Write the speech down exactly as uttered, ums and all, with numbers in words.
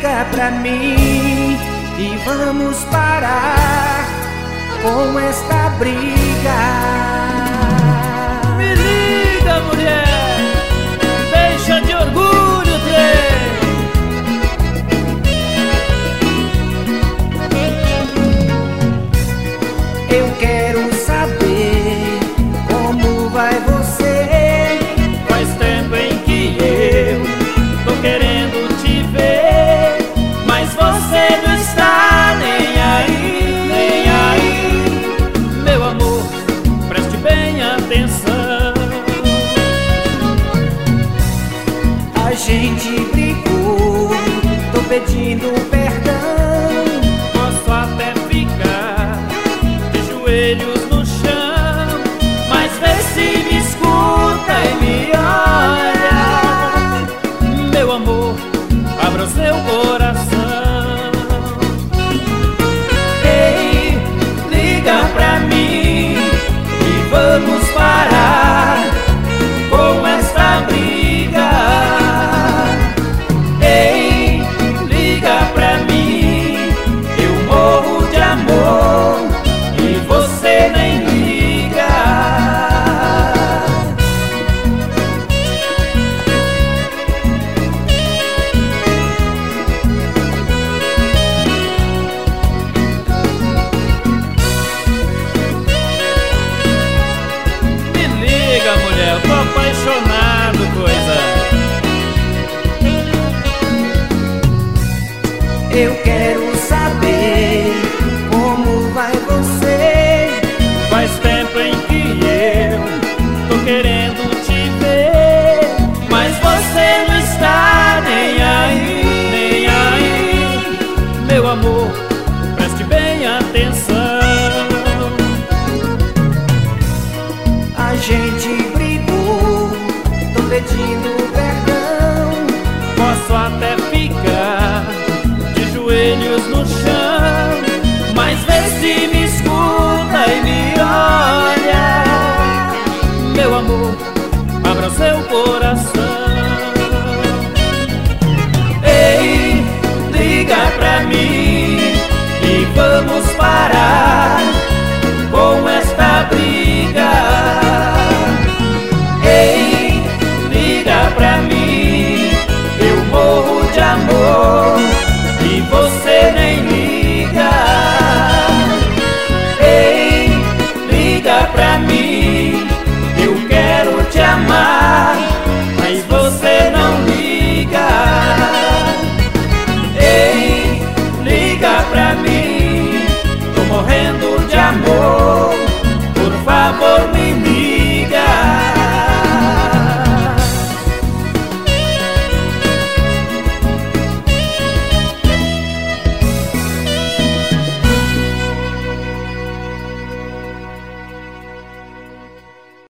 liga pra mim e vamos parar com esta briga. Me liga, mulher, deixa de orgulho, trem. Eu quero saber como vai você. Faz tempo em que eu tô querendo te ver, mas você não está nem aí, nem aí. Meu amor, preste bem atenção. A gente brigou, tô pedindo perdão. Posso até ficar de joelhos no chão, mas vê se me escuta e me olha. Meu amor, abra o seu coração. Ei, liga pra mim e vamos parar com esta briga. Ei, liga pra mim, eu morro de amor e você nem liga. Me liga, mulher, eu tô apaixonado, coisa. Eu quero saber como vai você. Faz tempo em que eu tô querendo te ver, Mas você não está nem aí, nem aí. Meu amor, preste bem atenção. A gente brigou, tô pedindo perdão. Posso até ficar de joelhos no chão, Mas vê se me